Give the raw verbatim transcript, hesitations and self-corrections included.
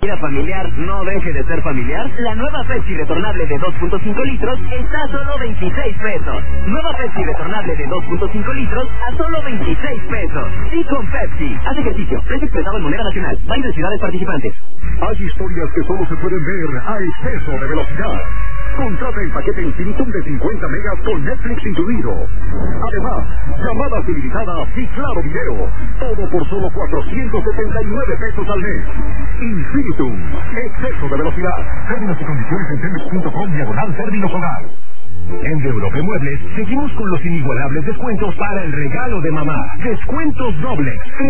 ¿Vida familiar no deje de ser familiar? La nueva Pepsi retornable de dos punto cinco litros está a solo veintiséis pesos. Nueva Pepsi retornable de dos punto cinco litros a solo veintiséis pesos. Y con Pepsi. Haz ejercicio. Precio expresado en moneda nacional. Vayan de ciudades participantes. Hay historias que solo se pueden ver a exceso de velocidad. Contrata el paquete Infinitum de cincuenta megas con Netflix incluido. Además, llamadas ilimitadas y claro video. Todo por solo cuatrocientos setenta y nueve pesos al mes. Infinitum. Exceso de velocidad. Términos y condiciones en telmex punto com diagonal términos hogar. En De Europe Muebles seguimos con los inigualables descuentos para el regalo de mamá. Descuentos dobles.